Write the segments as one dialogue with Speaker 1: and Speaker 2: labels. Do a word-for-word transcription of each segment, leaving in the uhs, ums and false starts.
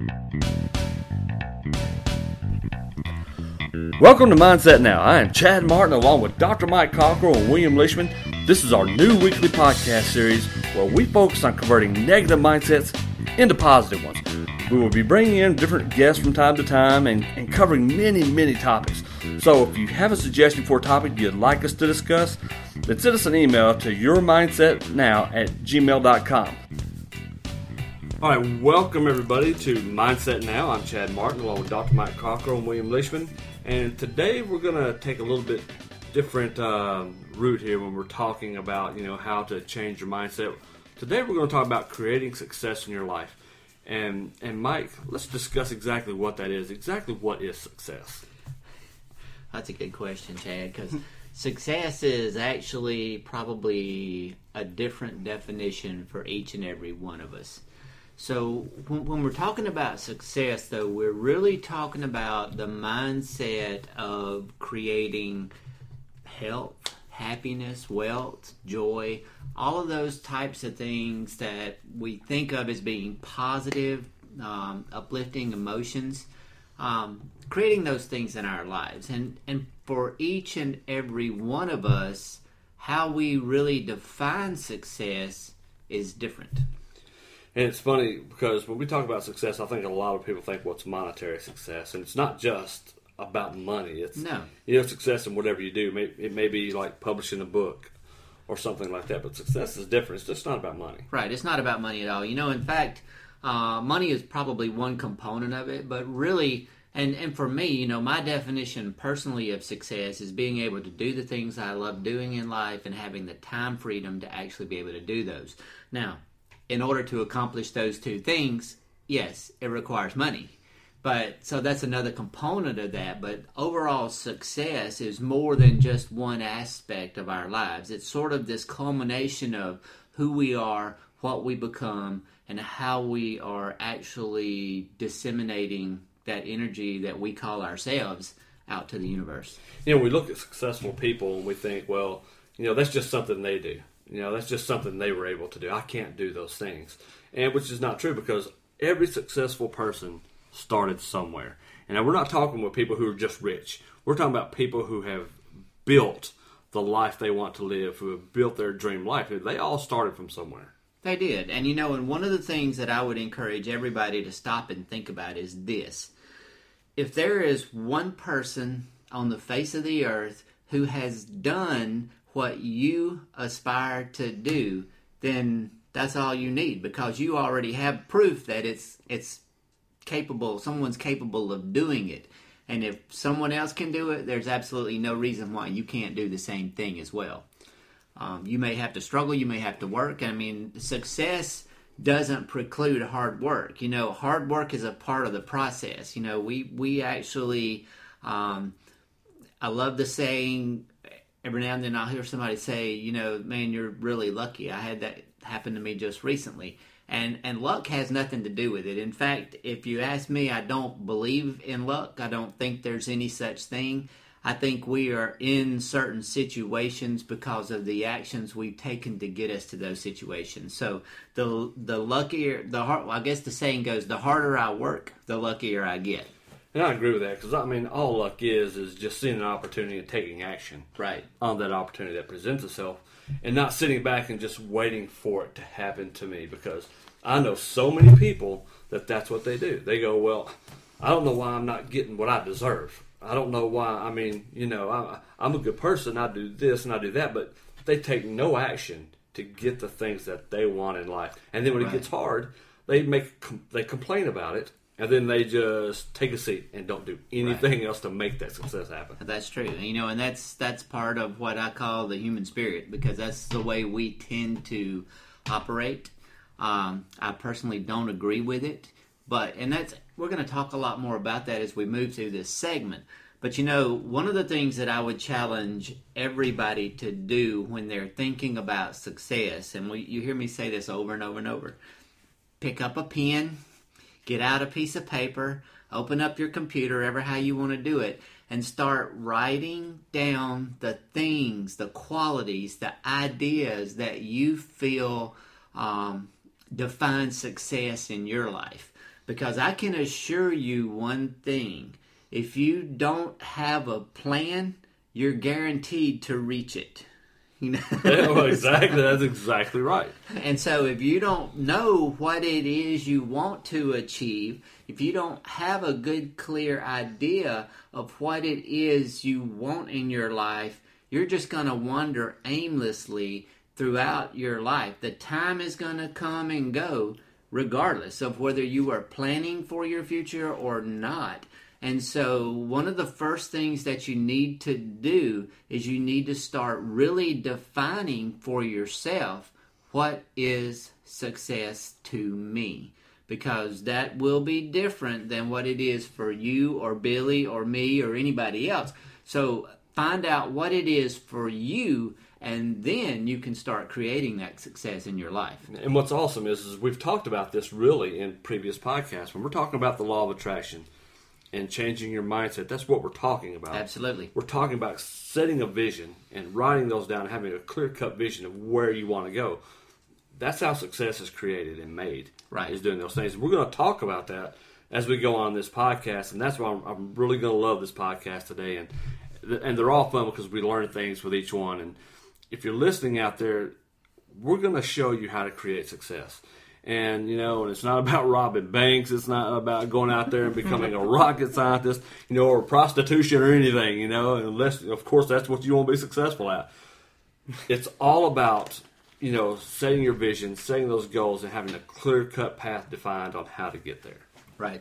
Speaker 1: Welcome to Mindset Now. I am Chad Martin along with Doctor Mike Cockrell and William Leishman. This is our new weekly podcast series where we focus on converting negative mindsets into positive ones. We will be bringing in different guests from time to time and, and covering many, many topics. So if you have a suggestion for a topic you'd like us to discuss, then send us an email to yourmindsetnow at gmail dot com. All right, welcome everybody to Mindset Now. I'm Chad Martin along with Doctor Mike Cockrell and William Leishman. And today we're going to take a little bit different uh, route here when we're talking about, you know, how to change your mindset. Today we're going to talk about creating success in your life. And and Mike, let's discuss exactly what that is. Exactly what is success?
Speaker 2: That's a good question, Chad, because success is actually probably a different definition for each and every one of us. So when, when we're talking about success, though, we're really talking about the mindset of creating health, happiness, wealth, joy, all of those types of things that we think of as being positive, um, uplifting emotions, um, creating those things in our lives. And, and for each and every one of us, how we really define success is different.
Speaker 1: And it's funny because when we talk about success, I think a lot of people think what's monetary success, and it's not just about money. It's
Speaker 2: no,
Speaker 1: you know, success in whatever you do. It may be like publishing a book or something like that, but success is different. It's just not about money.
Speaker 2: Right. It's not about money at all. You know, in fact, uh, money is probably one component of it, but really, and and for me, you know, my definition personally of success is being able to do the things I love doing in life and having the time freedom to actually be able to do those. Now, in order to accomplish those two things, yes, it requires money. But so that's another component of that. But overall success is more than just one aspect of our lives. It's sort of this culmination of who we are, what we become, and how we are actually disseminating that energy that we call ourselves out to the universe.
Speaker 1: You know, we look at successful people and we think, well, you know, that's just something they do. You know, that's just something they were able to do. I can't do those things. And which is not true, because every successful person started somewhere. And we're not talking with people who are just rich. We're talking about people who have built the life they want to live, who have built their dream life. They all started from somewhere.
Speaker 2: They did. And you know, and one of the things that I would encourage everybody to stop and think about is this. If there is one person on the face of the earth who has done what you aspire to do, then that's all you need, because you already have proof that it's it's capable, someone's capable of doing it. And if someone else can do it, there's absolutely no reason why you can't do the same thing as well. Um, you may have to struggle, you may have to work. I mean, success doesn't preclude hard work. You know, hard work is a part of the process. You know, we, we actually, um, I love the saying, every now and then I'll hear somebody say, you know, man, you're really lucky. I had that happen to me just recently. And and luck has nothing to do with it. In fact, if you ask me, I don't believe in luck. I don't think there's any such thing. I think we are in certain situations because of the actions we've taken to get us to those situations. So the the luckier, the hard, well, I guess the saying goes, the harder I work, the luckier I get.
Speaker 1: And I agree with that, because, I mean, all luck is is just seeing an opportunity and taking action
Speaker 2: right
Speaker 1: on that opportunity that presents itself, and not sitting back and just waiting for it to happen to me, because I know so many people that that's what they do. They go, well, I don't know why I'm not getting what I deserve. I don't know why. I mean, you know, I, I'm a good person. I do this and I do that, but they take no action to get the things that they want in life. And then when right. it gets hard, they make they complain about it. And then they just take a seat and don't do anything right. else to make that success happen.
Speaker 2: That's true. You know, and that's that's part of what I call the human spirit, because that's the way we tend to operate. Um, I personally don't agree with it, but and that's we're going to talk a lot more about that as we move through this segment. But you know, one of the things that I would challenge everybody to do when they're thinking about success, and we, you hear me say this over and over and over, pick up a pen, get out a piece of paper, open up your computer, ever how you want to do it, and start writing down the things, the qualities, the ideas that you feel um, define success in your life. Because I can assure you one thing. If you don't have a plan, you're guaranteed to reach it. You know?
Speaker 1: Yeah, well, exactly. That's exactly right.
Speaker 2: And so if you don't know what it is you want to achieve, if you don't have a good, clear idea of what it is you want in your life, you're just going to wander aimlessly throughout your life. The time is going to come and go regardless of whether you are planning for your future or not. And so one of the first things that you need to do is you need to start really defining for yourself, what is success to me? Because that will be different than what it is for you or Billy or me or anybody else. So find out what it is for you, and then you can start creating that success in your life.
Speaker 1: And what's awesome is, is we've talked about this really in previous podcasts. When we're talking about the law of attraction and changing your mindset, that's what we're talking about.
Speaker 2: Absolutely.
Speaker 1: We're talking about setting a vision and writing those down, having a clear-cut vision of where you want to go. That's how success is created and made.
Speaker 2: Right.
Speaker 1: Is doing those things. We're going to talk about that as we go on this podcast, and that's why I'm, I'm really going to love this podcast today. And and they're all fun because we learn things with each one. And if you're listening out there, we're going to show you how to create success. And, you know, and it's not about robbing banks. It's not about going out there and becoming a rocket scientist, you know, or prostitution or anything, you know, unless, of course, that's what you want to be successful at. It's all about, you know, setting your vision, setting those goals, and having a clear-cut path defined on how to get there.
Speaker 2: Right.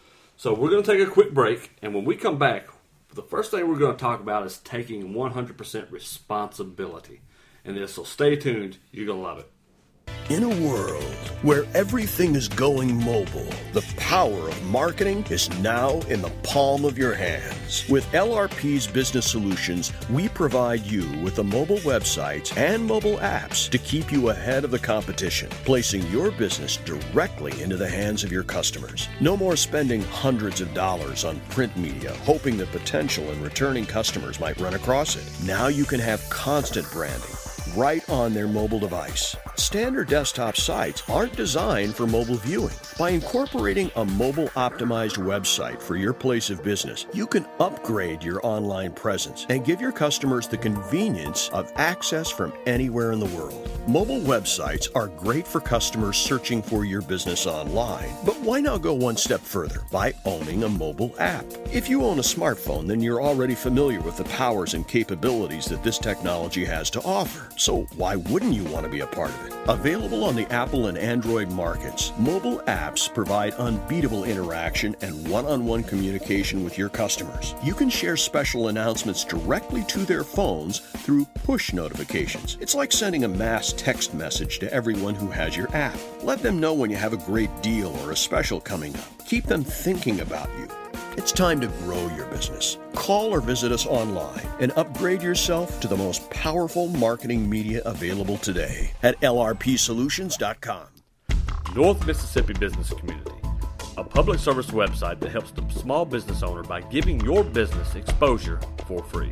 Speaker 1: So we're going to take a quick break, and when we come back, the first thing we're going to talk about is taking one hundred percent responsibility in this. So stay tuned. You're going to love it.
Speaker 3: In a world where everything is going mobile, the power of marketing is now in the palm of your hands. With L R P's Business Solutions, we provide you with the mobile websites and mobile apps to keep you ahead of the competition, placing your business directly into the hands of your customers. No more spending hundreds of dollars on print media, hoping that potential and returning customers might run across it. Now you can have constant branding right on their mobile device. Standard desktop sites aren't designed for mobile viewing. By incorporating a mobile-optimized website for your place of business, you can upgrade your online presence and give your customers the convenience of access from anywhere in the world. Mobile websites are great for customers searching for your business online, but why not go one step further by owning a mobile app? If you own a smartphone, then you're already familiar with the powers and capabilities that this technology has to offer. So why wouldn't you want to be a part of it? Available on the Apple and Android markets, mobile apps provide unbeatable interaction and one-on-one communication with your customers. You can share special announcements directly to their phones through push notifications. It's like sending a mass text message to everyone who has your app. Let them know when you have a great deal or a special coming up. Keep them thinking about you. It's time to grow your business. Call or visit us online and upgrade yourself to the most powerful marketing media available today at L R P solutions dot com.
Speaker 1: North Mississippi Business Community, a public service website that helps the small business owner by giving your business exposure for free.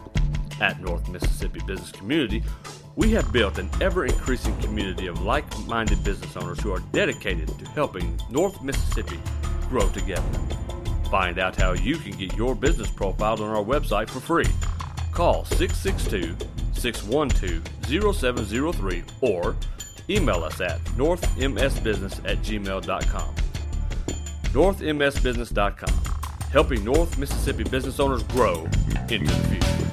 Speaker 1: At North Mississippi Business Community, we have built an ever-increasing community of like-minded business owners who are dedicated to helping North Mississippi grow together. Find out how you can get your business profiled on our website for free. Call six six two, six one two, zero seven zero three or email us at north m s business at gmail dot com. north m s business dot com, helping North Mississippi business owners grow into the future.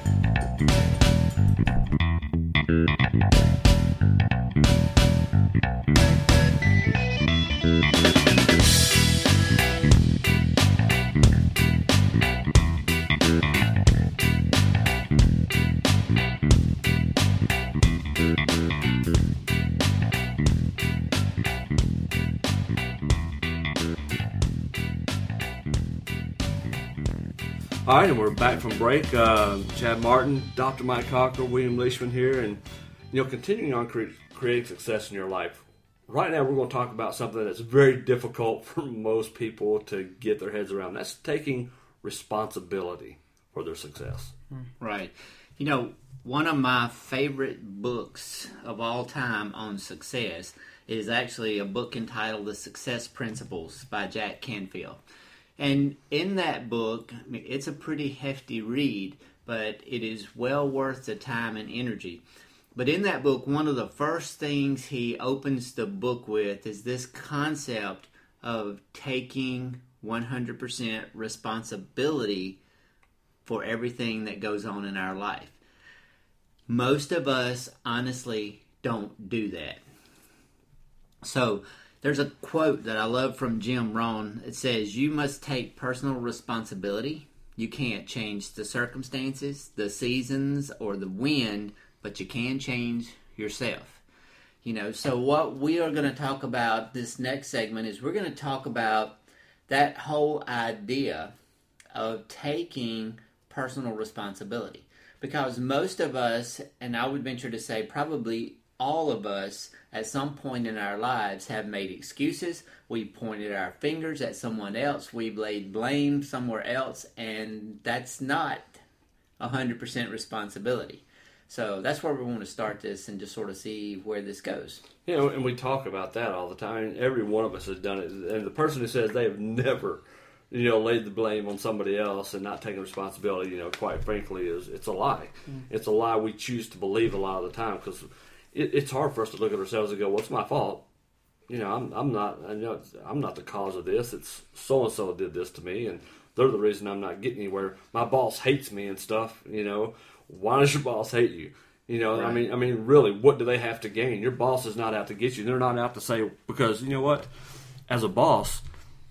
Speaker 1: All right, and we're back from break. Uh, Chad Martin, Doctor Mike Cocker, William Leishman here, and you know, continuing on cre- creating success in your life. Right now, we're going to talk about something that's very difficult for most people to get their heads around. That's taking responsibility for their success.
Speaker 2: Right. You know, one of my favorite books of all time on success It is actually a book entitled The Success Principles by Jack Canfield. And in that book, I mean, it's a pretty hefty read, but it is well worth the time and energy. But in that book, one of the first things he opens the book with is this concept of taking one hundred percent responsibility for everything that goes on in our life. Most of us honestly don't do that. So there's a quote that I love from Jim Rohn. It says, "You must take personal responsibility. You can't change the circumstances, the seasons, or the wind, but you can change yourself." You know, so what we are going to talk about this next segment is we're going to talk about that whole idea of taking personal responsibility. Because most of us, and I would venture to say probably all of us, at some point in our lives have made excuses. We've pointed our fingers at someone else. We've laid blame somewhere else, and that's not one hundred percent responsibility. So that's where we want to start this and just sort of see where this goes.
Speaker 1: You know, and we talk about that all the time. Every one of us has done it. And the person who says they have never, you know, laid the blame on somebody else and not taking responsibility, you know, quite frankly, is it's a lie. Mm. It's a lie we choose to believe a lot of the time, because it, it's hard for us to look at ourselves and go, "Well, it's my fault. You know, I'm, I'm not. I know I'm not the cause of this. It's so and so did this to me, and they're the reason I'm not getting anywhere. My boss hates me and stuff. You know, why does your boss hate you? You know, right. I mean, I mean, really, what do they have to gain? Your boss is not out to get you. They're not out to say, because you know what? As a boss,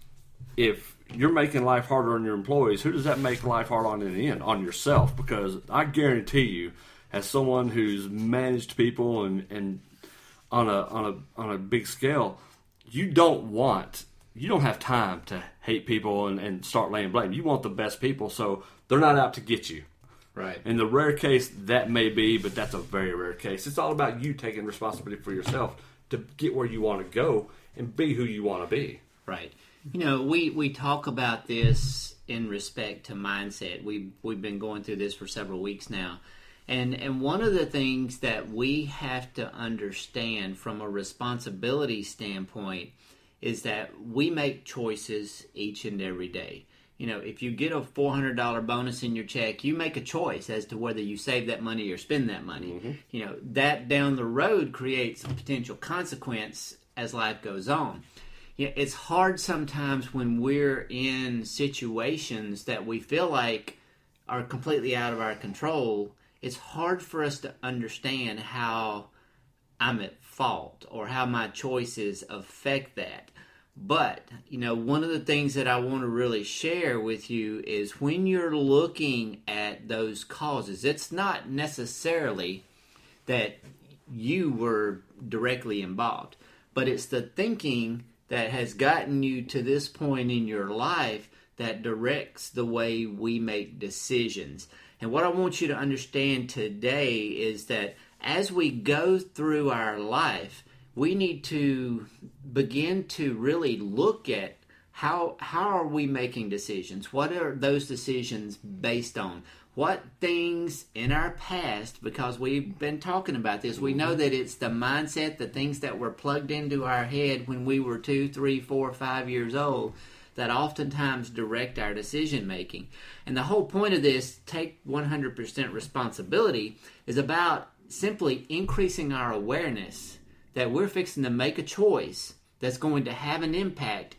Speaker 1: if you're making life harder on your employees, who does that make life hard on in the end? On yourself, because I guarantee you, as someone who's managed people and, and on a on a on a big scale, you don't want you don't have time to hate people and, and start laying blame. You want the best people, so they're not out to get you.
Speaker 2: Right.
Speaker 1: In the rare case, that may be, but that's a very rare case. It's all about you taking responsibility for yourself to get where you want to go and be who you want to be.
Speaker 2: Right. You know, we, we talk about this in respect to mindset. We've, we've been going through this for several weeks now. And and one of the things that we have to understand from a responsibility standpoint is that we make choices each and every day. You know, if you get a four hundred dollars bonus in your check, you make a choice as to whether you save that money or spend that money. Mm-hmm. You know, that down the road creates a potential consequence as life goes on. You know, it's hard sometimes when we're in situations that we feel like are completely out of our control. It's hard for us to understand how I'm at fault or how my choices affect that. But, you know, one of the things that I want to really share with you is when you're looking at those causes, it's not necessarily that you were directly involved, but it's the thinking that has gotten you to this point in your life that directs the way we make decisions. And what I want you to understand today is that as we go through our life, we need to begin to really look at how how are we making decisions? What are those decisions based on? What things in our past, because we've been talking about this, we know that it's the mindset, the things that were plugged into our head when we were two, three, four, five years old, that oftentimes direct our decision making. And the whole point of this, take one hundred percent responsibility, is about simply increasing our awareness that we're fixing to make a choice that's going to have an impact,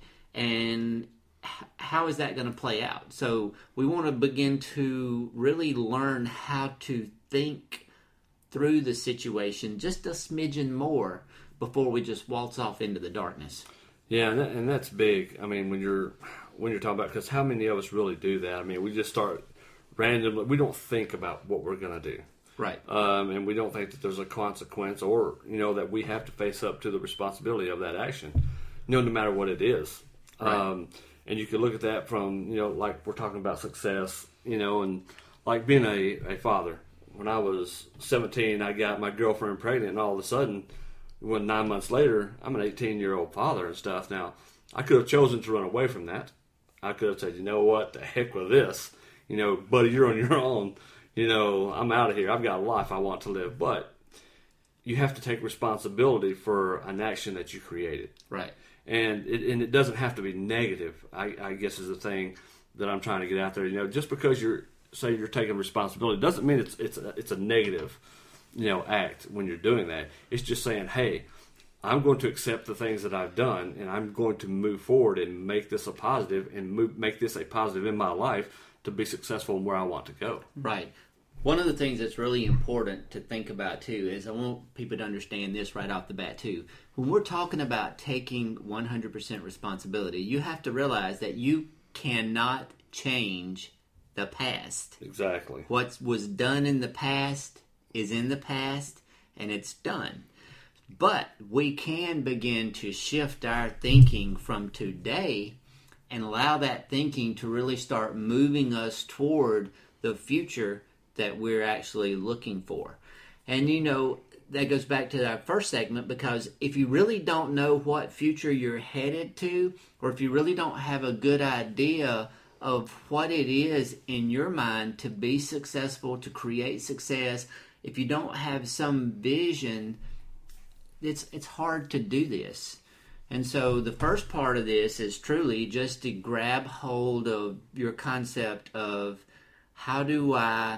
Speaker 2: and how is that going to play out? So we want to begin to really learn how to think through the situation just a smidgen more before we just waltz off into the darkness.
Speaker 1: Yeah, and, that, and that's big. I mean, when you're when you're talking about, because how many of us really do that? I mean, we just start randomly. We don't think about what we're going to do.
Speaker 2: Right.
Speaker 1: Um, and we don't think that there's a consequence, or, you know, that we have to face up to the responsibility of that action, you know, no matter what it is.
Speaker 2: Right.
Speaker 1: Um, and you can look at that from, you know, like we're talking about success, you know, and like being a, a father. When I was seventeen, I got my girlfriend pregnant, and all of a sudden, when nine months later, I'm an eighteen-year-old father and stuff. Now, I could have chosen to run away from that. I could have said, you know what, the heck with this. You know, buddy, you're on your own. You know, I'm out of here. I've got a life I want to live. But you have to take responsibility for an action that you created.
Speaker 2: Right.
Speaker 1: And it, and it doesn't have to be negative, I, I guess is the thing that I'm trying to get out there. You know, just because you're, say you're taking responsibility doesn't mean it's it's a, it's a negative, you know, act when you're doing that. It's just saying, hey, I'm going to accept the things that I've done, and I'm going to move forward and make this a positive and move, make this a positive in my life to be successful in where I want to go.
Speaker 2: Right. One of the things that's really important to think about, too, is I want people to understand this right off the bat, too. When we're talking about taking one hundred percent responsibility, you have to realize that you cannot change the past.
Speaker 1: Exactly.
Speaker 2: What was done in the past is in the past, and it's done. But we can begin to shift our thinking from today and allow that thinking to really start moving us toward the future that we're actually looking for. And you know, that goes back to our first segment, because if you really don't know what future you're headed to, or if you really don't have a good idea of what it is in your mind to be successful, to create success, if you don't have some vision, it's it's hard to do this. And so the first part of this is truly just to grab hold of your concept of how do I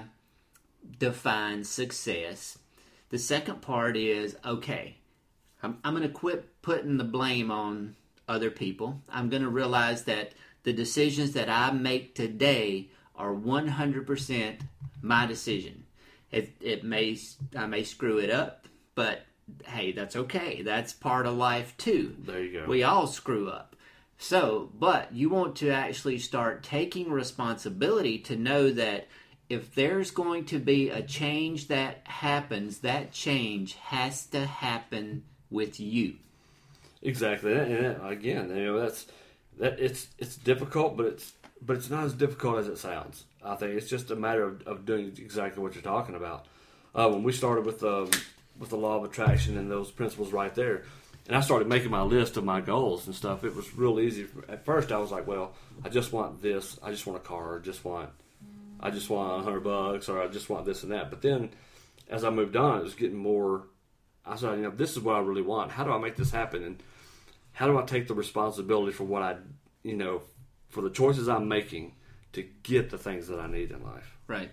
Speaker 2: define success. The second part is, okay, I'm, I'm going to quit putting the blame on other people. I'm going to realize that the decisions that I make today are one hundred percent my decision. It, it may I may screw it up, but hey, that's okay. That's part of life too.
Speaker 1: There you go.
Speaker 2: We all screw up. So, but you want to actually start taking responsibility to know that if there's going to be a change that happens, that change has to happen with you.
Speaker 1: Exactly. And again, you know, that's that it's it's difficult, but it's but it's not as difficult as it sounds. I think it's just a matter of, of doing exactly what you're talking about. Uh, when we started with um, with the law of attraction and those principles right there, and I started making my list of my goals and stuff, it was real easy. At first, I was like, well, I just want this. I just want a car. I just want I just want a hundred bucks, or I just want this and that. But then, as I moved on, it was getting more. I said, you know, this is what I really want. How do I make this happen? And how do I take the responsibility for what I, you know, for the choices I'm making to get the things that I need in life?
Speaker 2: Right.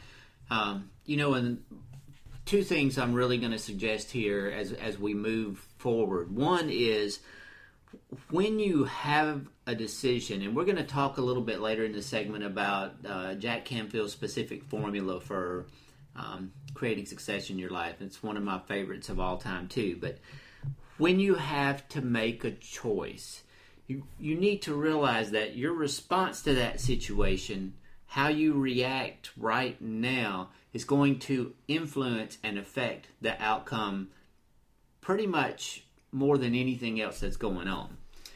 Speaker 2: Um, you know, and two things I'm really going to suggest here as as we move forward. One is when you have a decision, and we're going to talk a little bit later in the segment about uh, Jack Canfield's specific formula for um, creating success in your life. It's one of my favorites of all time too. But when you have to make a choice, you, you need to realize that your response to that situation, how you react right now, is going to influence and affect the outcome pretty much more than anything else that's going on.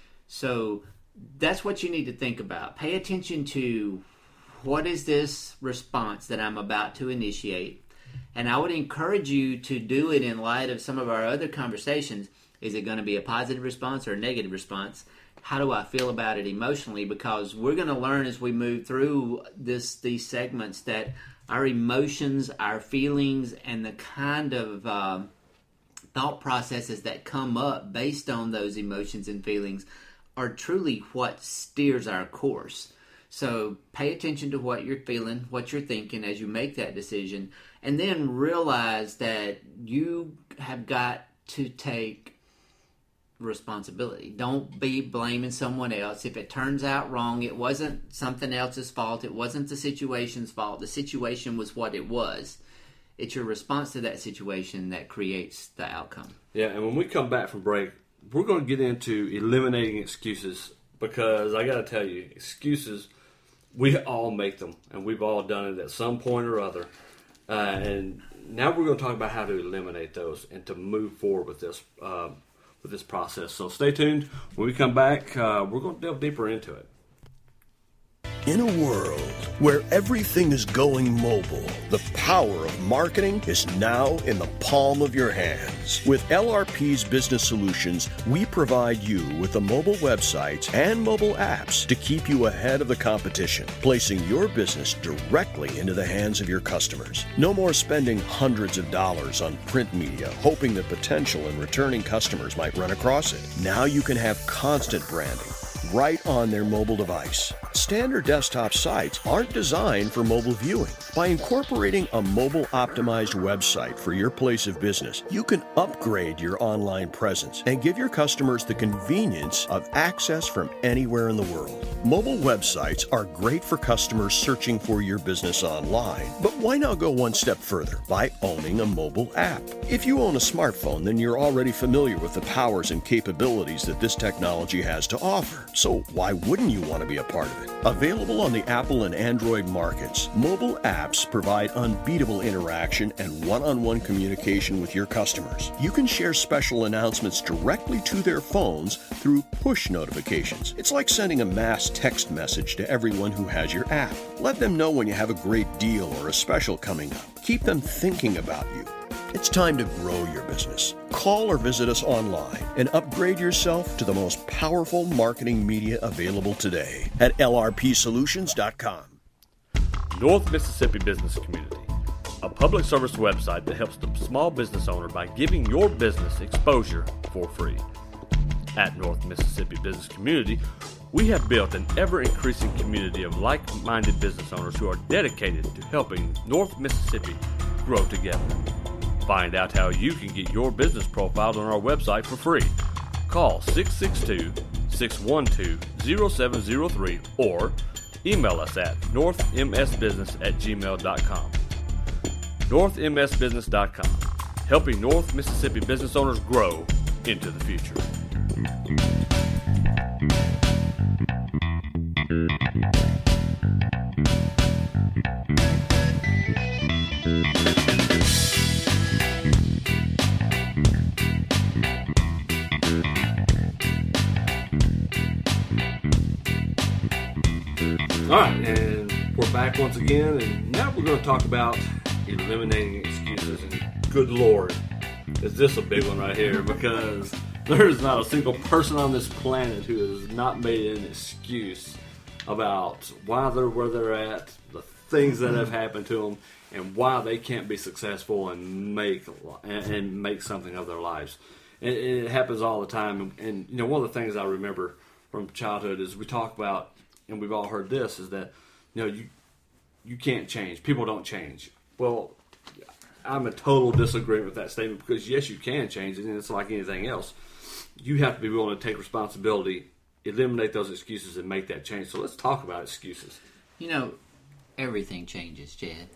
Speaker 2: So that's what you need to think about. Pay attention to what is this response that I'm about to initiate. And I would encourage you to do it in light of some of our other conversations. Is it going to be a positive response or a negative response? How do I feel about it emotionally? Because we're going to learn as we move through this these segments that our emotions, our feelings, and the kind of uh, thought processes that come up based on those emotions and feelings are truly what steers our course. So pay attention to what you're feeling, what you're thinking as you make that decision, and then realize that you have got to take responsibility. Don't be blaming someone else. If it turns out wrong, it wasn't something else's fault. It wasn't the situation's fault. The situation was what it was. It's your response to that situation that creates the outcome.
Speaker 1: Yeah, and when we come back from break, we're going to get into eliminating excuses, because I got to tell you, excuses, we all make them, and we've all done it at some point or other. Uh, and now we're going to talk about how to eliminate those and to move forward with this uh, with this process. So stay tuned. When we come back, uh, we're going to delve deeper into it.
Speaker 3: In a world where everything is going mobile, the power of marketing is now in the palm of your hands. With L R P's Business Solutions, we provide you with the mobile websites and mobile apps to keep you ahead of the competition, placing your business directly into the hands of your customers. No more spending hundreds of dollars on print media, hoping that potential and returning customers might run across it. Now you can have constant branding right on their mobile device. Standard desktop sites aren't designed for mobile viewing. By incorporating a mobile-optimized website for your place of business, you can upgrade your online presence and give your customers the convenience of access from anywhere in the world. Mobile websites are great for customers searching for your business online, but why not go one step further by owning a mobile app? If you own a smartphone, then you're already familiar with the powers and capabilities that this technology has to offer. So why wouldn't you want to be a part of it? Available on the Apple and Android markets, mobile apps provide unbeatable interaction and one-on-one communication with your customers. You can share special announcements directly to their phones through push notifications. It's like sending a mass text message to everyone who has your app. Let them know when you have a great deal or a special coming up. Keep them thinking about you. It's time to grow your business. Call or visit us online and upgrade yourself to the most powerful marketing media available today at L R P solutions dot com.
Speaker 1: North Mississippi Business Community, a public service website that helps the small business owner by giving your business exposure for free. At North Mississippi Business Community, we have built an ever-increasing community of like-minded business owners who are dedicated to helping North Mississippi grow together. Find out how you can get your business profiled on our website for free. Call six six two, six one two, zero seven zero three or email us at north m s business at gmail dot com. north m s business dot com, helping North Mississippi business owners grow into the future. All right, and we're back once again, and now we're going to talk about eliminating excuses. And good Lord, is this a big one right here? Because there is not a single person on this planet who has not made an excuse about why they're where they're at, the things that have happened to them, and why they can't be successful and make and, and make something of their lives. And it happens all the time. And, and you know, one of the things I remember from childhood is we talk about, and we've all heard this, is that, you know, you you can't change. People don't change. Well, I'm a total disagreement with that statement, because yes, you can change it, and it's like anything else. You have to be willing to take responsibility, eliminate those excuses, and make that change. So let's talk about excuses.
Speaker 2: You know, everything changes, Chad.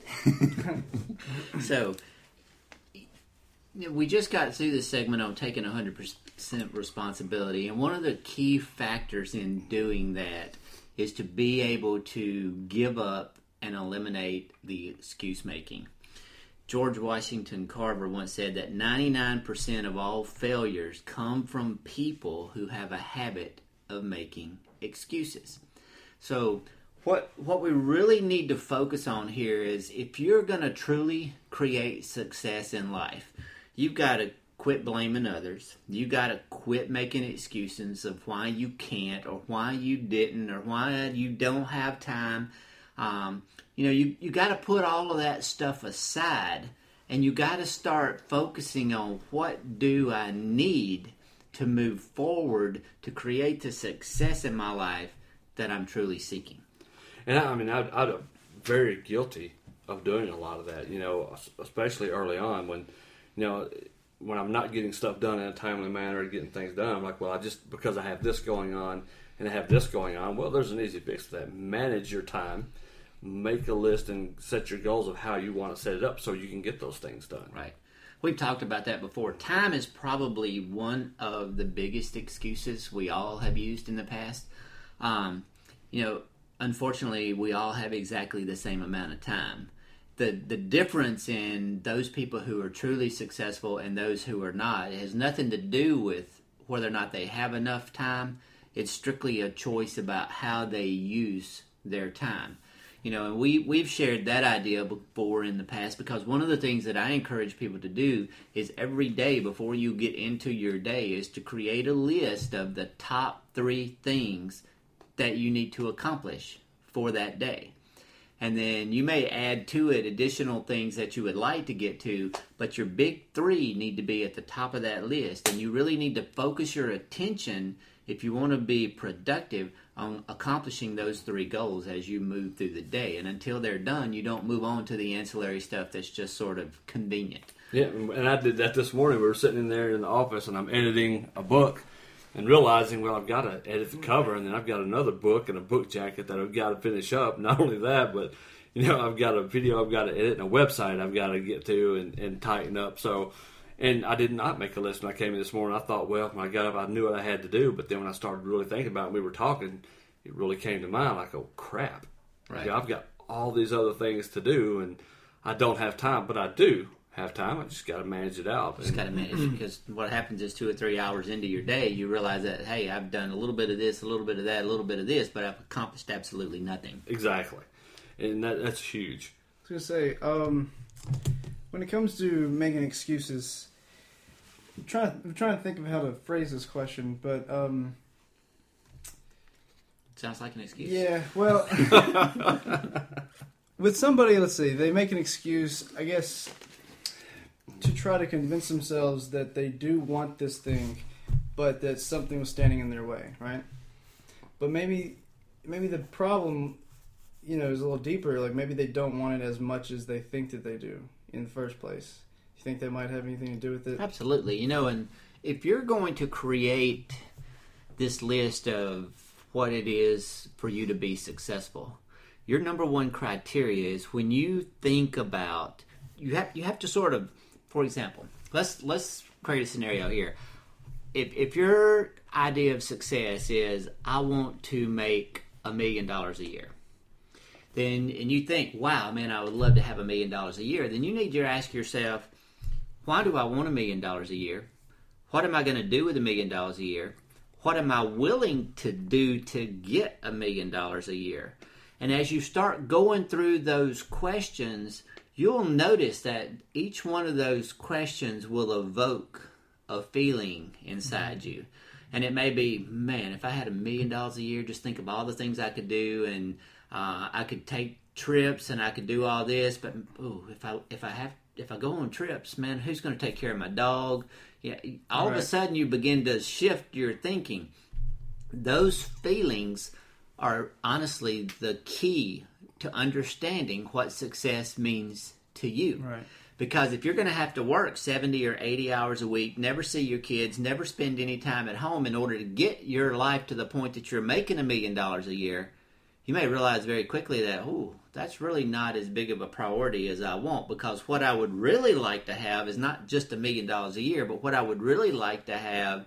Speaker 2: So, you know, we just got through this segment on taking one hundred percent responsibility, and one of the key factors in doing that is to be able to give up and eliminate the excuse making. George Washington Carver once said that ninety-nine percent of all failures come from people who have a habit of making excuses. So what what we really need to focus on here is, if you're going to truly create success in life, you've got to quit blaming others. You got to quit making excuses of why you can't, or why you didn't, or why you don't have time. Um, you know, you, you got to put all of that stuff aside, and you got to start focusing on, what do I need to move forward to create the success in my life that I'm truly seeking.
Speaker 1: And I, I mean, I, I'm very guilty of doing a lot of that, you know, especially early on when, you know, when I'm not getting stuff done in a timely manner, getting things done, I'm like, well, I just, because I have this going on and I have this going on, well, there's an easy fix for that. Manage your time, make a list, and set your goals of how you want to set it up so you can get those things done.
Speaker 2: Right. We've talked about that before. Time is probably one of the biggest excuses we all have used in the past. Um, you know, unfortunately, we all have exactly the same amount of time. The the difference in those people who are truly successful and those who are not has nothing to do with whether or not they have enough time. It's strictly a choice about how they use their time. You know, and we, we've shared that idea before in the past, because one of the things that I encourage people to do is every day before you get into your day is to create a list of the top three things that you need to accomplish for that day. And then you may add to it additional things that you would like to get to, but your big three need to be at the top of that list. And you really need to focus your attention, if you want to be productive, on accomplishing those three goals as you move through the day. And until they're done, you don't move on to the ancillary stuff that's just sort of convenient.
Speaker 1: Yeah, and I did that this morning. We were sitting in there in the office, and I'm editing a book and realizing, well, I've got to edit the cover, and then I've got another book and a book jacket that I've got to finish up. Not only that, but, you know, I've got a video I've got to edit and a website I've got to get to and, and tighten up. So, and I did not make a list when I came in this morning. I thought, well, when I got up, I knew what I had to do. But then when I started really thinking about it, we were talking, it really came to mind like, oh, crap.
Speaker 2: Right.
Speaker 1: Like, I've got all these other things to do, and I don't have time, but I do have time. I just got to manage it out.
Speaker 2: Just got to manage it, because what happens is two or three hours into your day, you realize that, hey, I've done a little bit of this, a little bit of that, a little bit of this, but I've accomplished absolutely nothing.
Speaker 1: Exactly. And that, that's huge.
Speaker 4: I was going to say, um, when it comes to making excuses, I'm trying, I'm trying to think of how to phrase this question, but... Um,
Speaker 2: Sounds like an excuse.
Speaker 4: Yeah, well, with somebody, let's see, they make an excuse, I guess, to try to convince themselves that they do want this thing, but that something was standing in their way, right? But maybe, maybe the problem, you know, is a little deeper. Like, maybe they don't want it as much as they think that they do in the first place. You think that might have anything to do with it?
Speaker 2: Absolutely. You know, and if you're going to create this list of what it is for you to be successful, your number one criteria is when you think about, you have you have to sort of, for example, let's let's create a scenario here. If if your idea of success is, I want to make a million dollars a year, then, and you think, wow, man, I would love to have a million dollars a year, then you need to ask yourself, why do I want a million dollars a year? What am I going to do with a million dollars a year? What am I willing to do to get a million dollars a year? And as you start going through those questions, you'll notice that each one of those questions will evoke a feeling inside mm-hmm. you. And it may be, man, if I had a million dollars a year, just think of all the things I could do, and uh, I could take trips and I could do all this. But ooh, if I if I have if I go on trips, man, who's going to take care of my dog? Yeah, all right. Of a sudden you begin to shift your thinking. Those feelings are honestly the key to understanding what success means to you.
Speaker 4: Right.
Speaker 2: Because if you're going to have to work seventy or eighty hours a week, never see your kids, never spend any time at home in order to get your life to the point that you're making a million dollars a year, you may realize very quickly that, ooh, that's really not as big of a priority as I want, because what I would really like to have is not just a million dollars a year, but what I would really like to have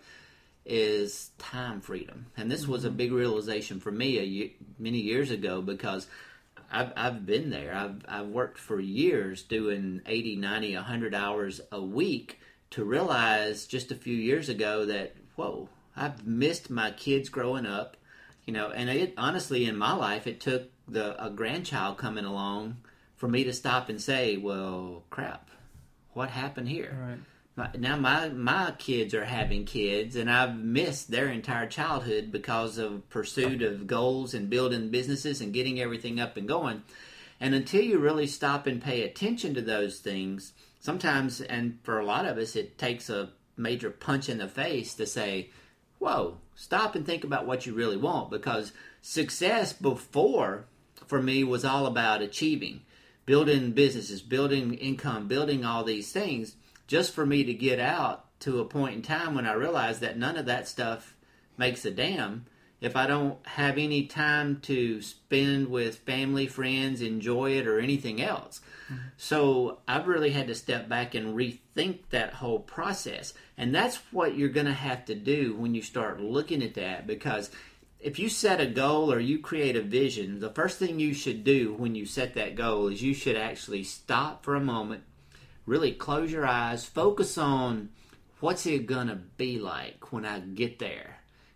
Speaker 2: is time freedom. And this was a big realization for me a year, many years ago, because I've, I've been there. I've, I've worked for years doing eighty, ninety, one hundred hours a week to realize just a few years ago that, whoa, I've missed my kids growing up. You know, and it, honestly, in my life, it took the a grandchild coming along for me to stop and say, well, crap, what happened here?
Speaker 4: Right.
Speaker 2: My, now my my kids are having kids, and I've missed their entire childhood because of pursuit of goals and building businesses and getting everything up and going. And until you really stop and pay attention to those things, sometimes, and for a lot of us, it takes a major punch in the face to say, whoa, stop and think about what you really want. Because success before, for me, was all about achieving, building businesses, building income, building all these things, just for me to get out to a point in time when I realized that none of that stuff makes a damn if I don't have any time to spend with family, friends, enjoy it, or anything else. Mm-hmm. So I've really had to step back and rethink that whole process. And that's what you're going to have to do when you start looking at that, because if you set a goal or you create a vision, the first thing you should do when you set that goal is you should actually stop for a moment, really close your eyes, focus on what's it going to be like when I get there.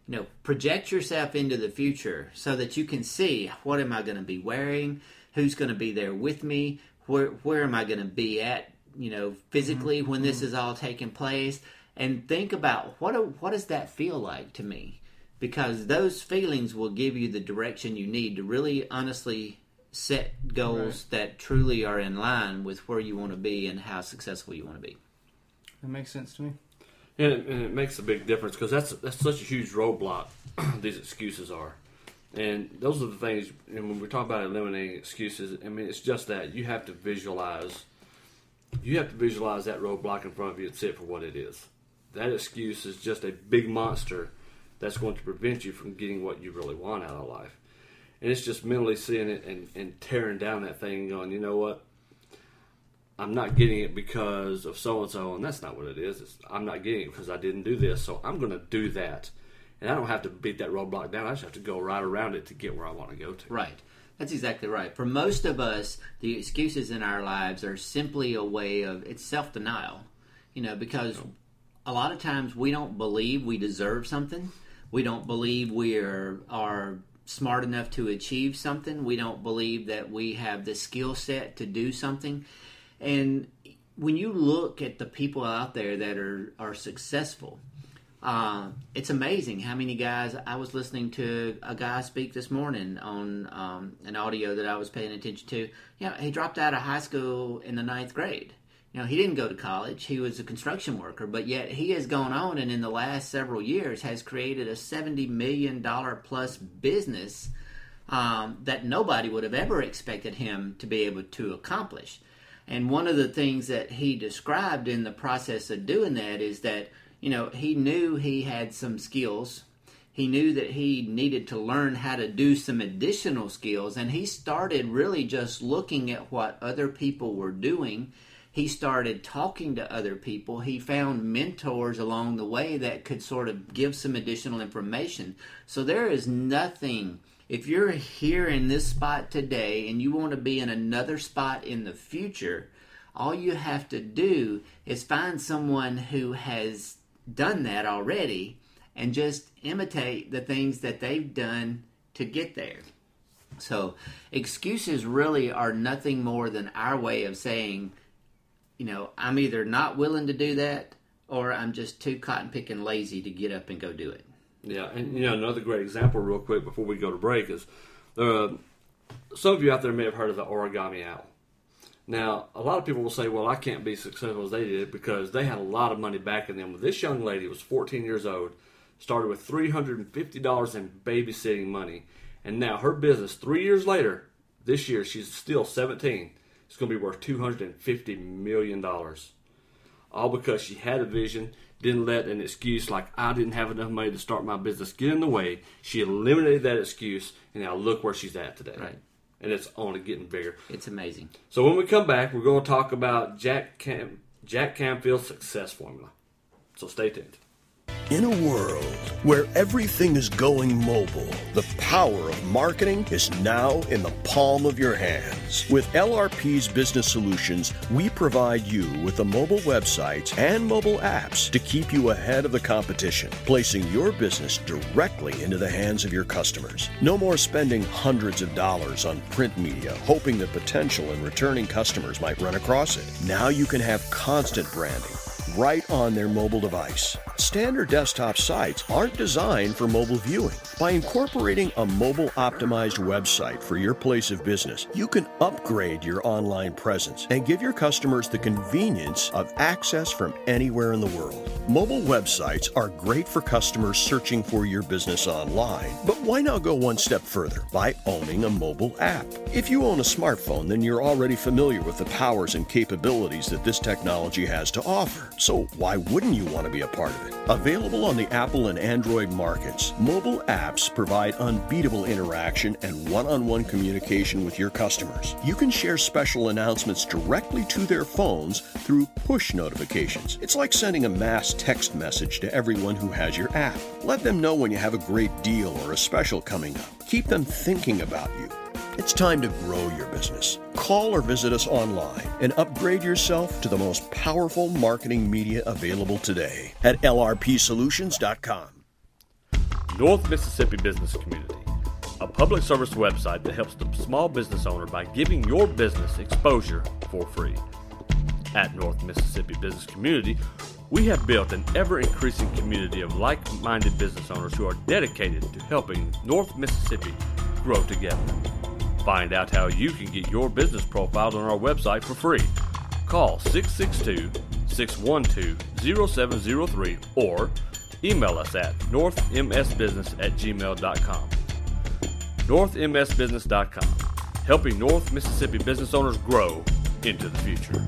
Speaker 2: You know, project yourself into the future so that you can see, what am I going to be wearing? Who's going to be there with me? Where where am I going to be at, you know, physically mm-hmm. when this is all taking place? And think about, what do, what does that feel like to me? Because those feelings will give you the direction you need to really honestly set goals right. that truly are in line with where you want to be and how successful you want to be.
Speaker 4: That makes sense to me.
Speaker 1: And it, and it makes a big difference, because that's that's such a huge roadblock these excuses are. And those are the things, and when we talk about eliminating excuses, I mean, it's just that. You have to visualize, you have to visualize that roadblock in front of you and see it for what it is. That excuse is just a big monster that's going to prevent you from getting what you really want out of life. And it's just mentally seeing it and, and tearing down that thing and going, you know what? I'm not getting it because of so-and-so, and that's not what it is. It's, I'm not getting it because I didn't do this, so I'm going to do that. And I don't have to beat that roadblock down. I just have to go right around it to get where I want to go to.
Speaker 2: Right. That's exactly right. For most of us, the excuses in our lives are simply a way of, it's self-denial. You know, because a lot of times we don't believe we deserve something. We don't believe we are, are smart enough to achieve something. We don't believe that we have the skill set to do something. And when you look at the people out there that are, are successful, uh, it's amazing how many guys. I was listening to a guy speak this morning on um, an audio that I was paying attention to. You know, he dropped out of high school in the ninth grade. You know, he didn't go to college. He was a construction worker, but yet he has gone on and in the last several years has created a seventy million dollars plus business um, that nobody would have ever expected him to be able to accomplish. And one of the things that he described in the process of doing that is that, you know, he knew he had some skills. He knew that he needed to learn how to do some additional skills. And he started really just looking at what other people were doing. He started talking to other people. He found mentors along the way that could sort of give some additional information. So there is nothing. If you're here in this spot today and you want to be in another spot in the future, all you have to do is find someone who has done that already and just imitate the things that they've done to get there. So excuses really are nothing more than our way of saying, you know, I'm either not willing to do that or I'm just too cotton-picking lazy to get up and go do it.
Speaker 1: Yeah, and you know, another great example real quick before we go to break is uh, some of you out there may have heard of the origami owl. Now, a lot of people will say, well, I can't be successful as they did because they had a lot of money backing them. This young lady was fourteen years old, started with three hundred fifty dollars in babysitting money, and now her business, three years later, this year, she's still seventeen, it's going to be worth two hundred fifty million dollars. All because she had a vision, didn't let an excuse like, I didn't have enough money to start my business, get in the way. She eliminated that excuse, and now look where she's at today.
Speaker 2: Right.
Speaker 1: And it's only getting bigger.
Speaker 2: It's amazing.
Speaker 1: So when we come back, we're going to talk about Jack Cam- Jack Canfield's success formula. So stay tuned.
Speaker 3: In a world where everything is going mobile, the power of marketing is now in the palm of your hands. With L R P's Business Solutions, we provide you with the mobile websites and mobile apps to keep you ahead of the competition, placing your business directly into the hands of your customers. No more spending hundreds of dollars on print media, hoping that potential and returning customers might run across it. Now you can have constant branding right on their mobile device. Standard desktop sites aren't designed for mobile viewing. By incorporating a mobile-optimized website for your place of business, you can upgrade your online presence and give your customers the convenience of access from anywhere in the world. Mobile websites are great for customers searching for your business online, but why not go one step further by owning a mobile app? If you own a smartphone, then you're already familiar with the powers and capabilities that this technology has to offer. So why wouldn't you want to be a part of it? Available on the Apple and Android markets, mobile apps provide unbeatable interaction and one-on-one communication with your customers. You can share special announcements directly to their phones through push notifications. It's like sending a mass text message to everyone who has your app. Let them know when you have a great deal or a special coming up. Keep them thinking about you. It's time to grow your business. Call or visit us online and upgrade yourself to the most powerful marketing media available today at L R P solutions dot com.
Speaker 1: North Mississippi Business Community, a public service website that helps the small business owner by giving your business exposure for free. At North Mississippi Business Community, we have built an ever-increasing community of like-minded business owners who are dedicated to helping North Mississippi grow together. Find out how you can get your business profiled on our website for free. Call six six two, six one two, zero seven zero three or email us at north m s business at gmail dot com. north m s business dot com, helping North Mississippi business owners grow into the future.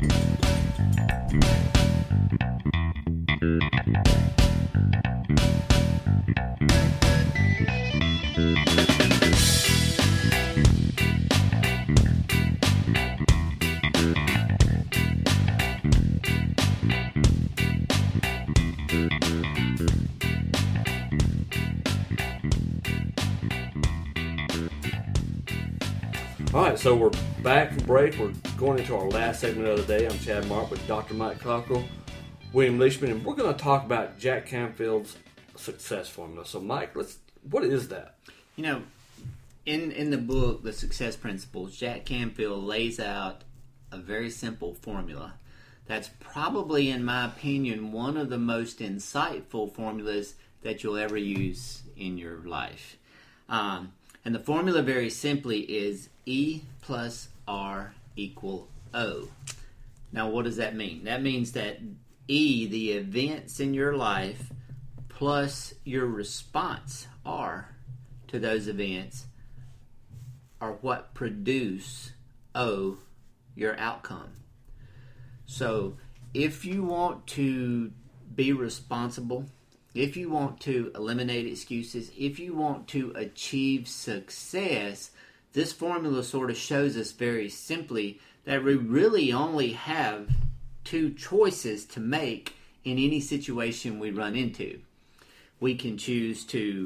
Speaker 1: All right, so we're back from break. We're going into our last segment of the day. I'm Chad Mark with Doctor Mike Cockrell, William Leishman, and we're going to talk about Jack Canfield's success formula. So, Mike, let's. What is that?
Speaker 2: You know, in in the book, The Success Principles, Jack Canfield lays out a very simple formula. That's probably, in my opinion, one of the most insightful formulas that you'll ever use in your life. Um, and the formula, very simply, is E plus R equal O. Now, what does that mean? That means that E, the events in your life, plus your response, R, to those events, are what produce O, your outcome. So, if you want to be responsible, if you want to eliminate excuses, if you want to achieve success, this formula sort of shows us very simply that we really only have two choices to make in any situation we run into. We can choose to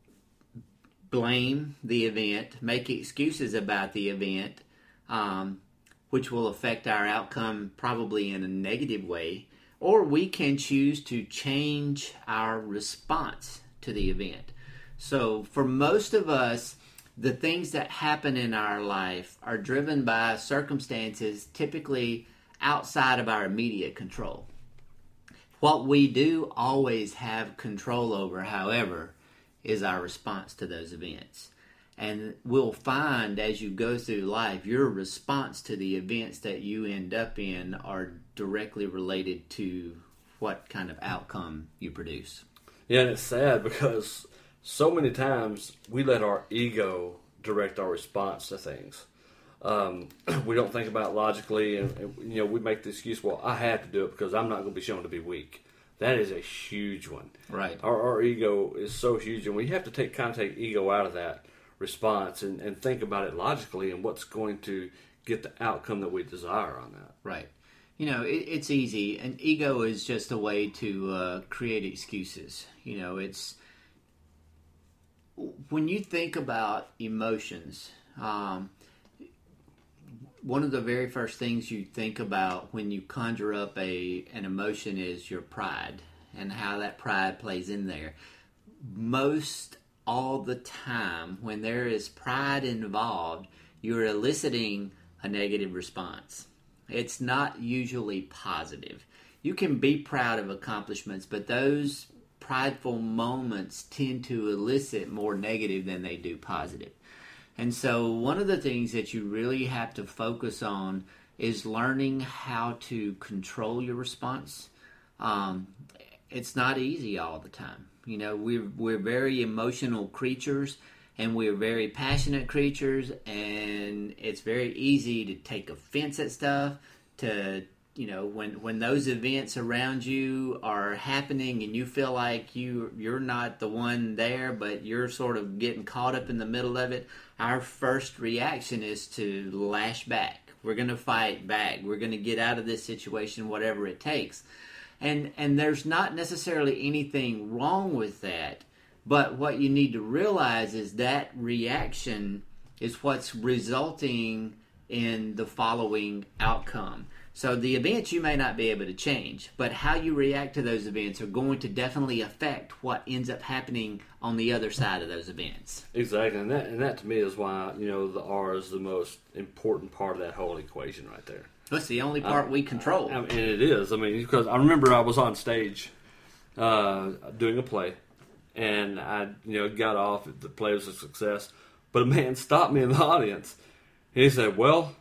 Speaker 2: blame the event, make excuses about the event, um, which will affect our outcome probably in a negative way, or we can choose to change our response to the event. So for most of us, the things that happen in our life are driven by circumstances typically outside of our immediate control. What we do always have control over, however, is our response to those events. And we'll find as you go through life, your response to the events that you end up in are directly related to what kind of outcome you produce.
Speaker 1: Yeah, and it's sad because so many times we let our ego direct our response to things. Um, we don't think about it logically, and, and you know we make the excuse, well, I have to do it because I'm not going to be shown to be weak. That is a huge one.
Speaker 2: Right.
Speaker 1: Our, our ego is so huge, and we have to take kind of take ego out of that response and, and think about it logically and what's going to get the outcome that we desire on that.
Speaker 2: Right. You know, it, it's easy. And ego is just a way to uh, create excuses. You know, it's when you think about emotions, um, one of the very first things you think about when you conjure up a an emotion is your pride and how that pride plays in there. Most all the time, when there is pride involved, you're eliciting a negative response. It's not usually positive. You can be proud of accomplishments, but those prideful moments tend to elicit more negative than they do positive. And so one of the things that you really have to focus on is learning how to control your response. Um, it's not easy all the time. You know, we're, we're very emotional creatures, and we're very passionate creatures, and it's very easy to take offense at stuff, to, you know, when, when those events around you are happening and you feel like you, you're not the one there, but you're sort of getting caught up in the middle of it, our first reaction is to lash back. We're going to fight back. We're going to get out of this situation, whatever it takes. And and there's not necessarily anything wrong with that, but what you need to realize is that reaction is what's resulting in the following outcome. So the events you may not be able to change, but how you react to those events are going to definitely affect what ends up happening on the other side of those events.
Speaker 1: Exactly, and that and that to me is why, you know, the R is the most important part of that whole equation right there.
Speaker 2: That's the only part
Speaker 1: I,
Speaker 2: we control.
Speaker 1: I, I, and it is. I mean, because I remember I was on stage uh, doing a play, and I, you know, got off. The play was a success, but a man stopped me in the audience. And he said, "Well,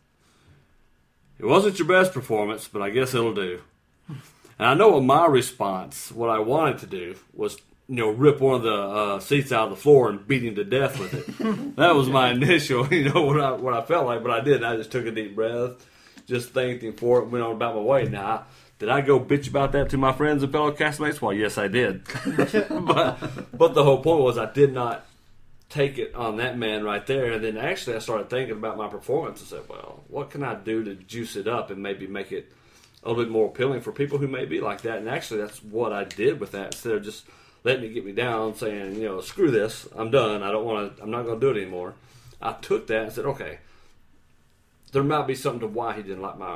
Speaker 1: it wasn't your best performance, but I guess it'll do." And I know what my response, what I wanted to do, was, you know, rip one of the uh, seats out of the floor and beat him to death with it. That was my initial, you know, what I what I felt like. But I did. I just took a deep breath, just thanked him for it, went on about my way. Now, did I go bitch about that to my friends and fellow castmates? Well, yes, I did. but but the whole point was I did not take it on that man right there. And then actually I started thinking about my performance and said, well, what can I do to juice it up and maybe make it a little bit more appealing for people who may be like that? And actually that's what I did with that. Instead of just letting it get me down, saying, you know, screw this, I'm done, I don't want to, I'm not going to do it anymore. I took that and said, okay, there might be something to why he didn't like my,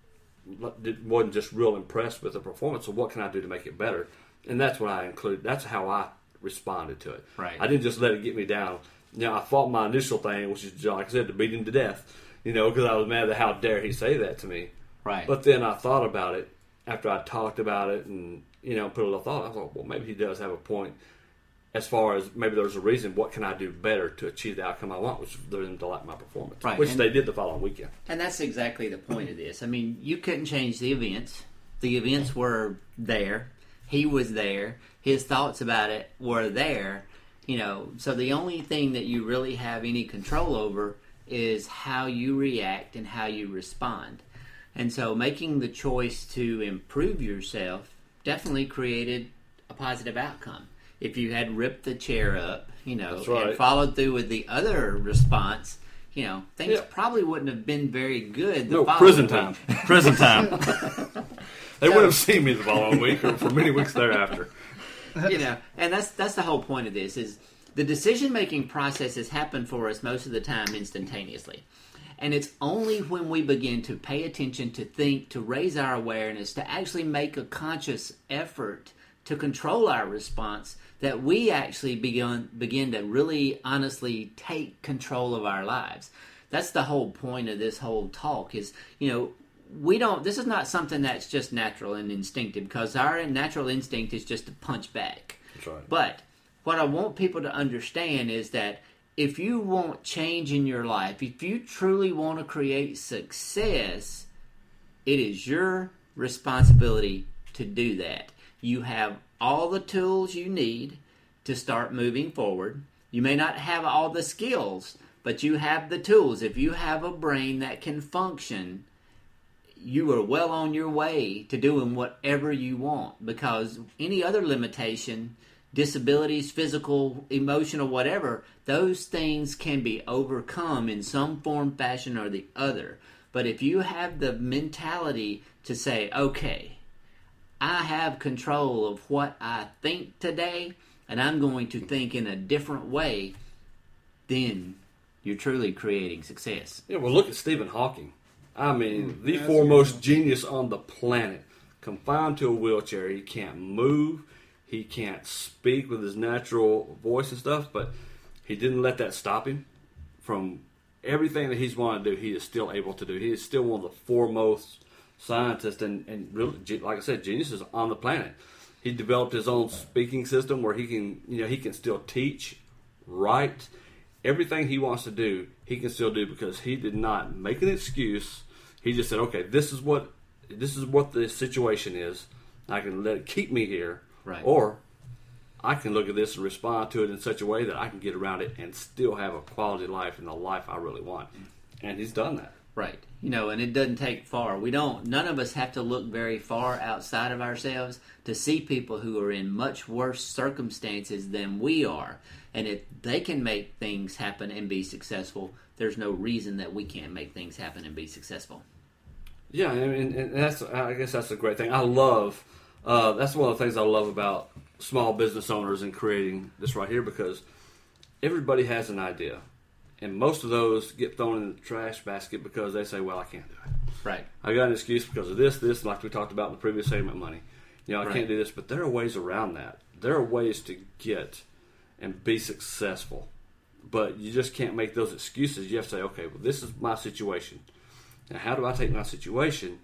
Speaker 1: wasn't just real impressed with the performance. So what can I do to make it better? And that's what I include. That's how I responded to it.
Speaker 2: Right.
Speaker 1: I didn't just let it get me down. You know, I fought my initial thing, which is, like I said, to beat him to death. You know, because I was mad at how dare he say that to me.
Speaker 2: Right.
Speaker 1: But then I thought about it after I talked about it and, you know, put a little thought. I thought, well, maybe he does have a point. As far as maybe there's a reason, what can I do better to achieve the outcome I want, which is for them to like my performance,
Speaker 2: right.
Speaker 1: which
Speaker 2: and,
Speaker 1: they did the following weekend.
Speaker 2: And that's exactly the point of this. I mean, you couldn't change the events. The events were there. He was there. His thoughts about it were there. You know, so the only thing that you really have any control over is how you react and how you respond. And so making the choice to improve yourself definitely created a positive outcome. If you had ripped the chair up, you know,
Speaker 1: right.
Speaker 2: and followed through with the other response, you know, things
Speaker 1: yeah.
Speaker 2: probably wouldn't have been very good. The
Speaker 1: no,
Speaker 2: following
Speaker 1: prison
Speaker 2: week.
Speaker 1: time. Prison time. They so, wouldn't have seen me the following week or for many weeks thereafter.
Speaker 2: You know, and that's that's the whole point of this is the decision-making processes happen for us most of the time instantaneously. And it's only when we begin to pay attention, to think, to raise our awareness, to actually make a conscious effort to control our response that we actually begin, begin to really honestly take control of our lives. That's the whole point of this whole talk is, you know, we don't, this is not something that's just natural and instinctive because our natural instinct is just to punch back.
Speaker 1: That's right.
Speaker 2: But what I want people to understand is that if you want change in your life, if you truly want to create success, it is your responsibility to do that. You have all the tools you need to start moving forward. You may not have all the skills, but you have the tools. If you have a brain that can function, you are well on your way to doing whatever you want, because any other limitation, disabilities, physical, emotional, whatever, those things can be overcome in some form, fashion, or the other. But if you have the mentality to say, okay, I have control of what I think today, and I'm going to think in a different way, then you're truly creating success.
Speaker 1: Yeah, well, look at Stephen Hawking. I mean,
Speaker 4: Mm,
Speaker 1: the
Speaker 4: that's
Speaker 1: foremost
Speaker 4: good.
Speaker 1: genius on the planet, confined to a wheelchair. He can't move. He can't speak with his natural voice and stuff, but he didn't let that stop him from everything that he's wanted to do. He is still able to do. He is still one of the foremost scientists and, and really, like I said, geniuses on the planet. He developed his own speaking system where he can, you know, he can still teach, write, everything he wants to do. He can still do because he did not make an excuse. He just said, "Okay, this is what this is what the situation is. I can let it keep me here."
Speaker 2: Right.
Speaker 1: Or I can look at this and respond to it in such a way that I can get around it and still have a quality life and the life I really want. And he's done that.
Speaker 2: Right. You know, and it doesn't take far. We don't, none of us have to look very far outside of ourselves to see people who are in much worse circumstances than we are. And if they can make things happen and be successful, there's no reason that we can't make things happen and be successful.
Speaker 1: Yeah, I mean, and that's, I guess that's a great thing. I love, uh, that's one of the things I love about small business owners and creating this right here, because everybody has an idea. And most of those get thrown in the trash basket because they say, well, I can't do it.
Speaker 2: Right.
Speaker 1: I got an excuse because of this, this, like we talked about in the previous segment, money. You know, I
Speaker 2: Right.
Speaker 1: can't do this. But there are ways around that. There are ways to get and be successful. But you just can't make those excuses. You have to say, okay, well, this is my situation. Now, how do I take my situation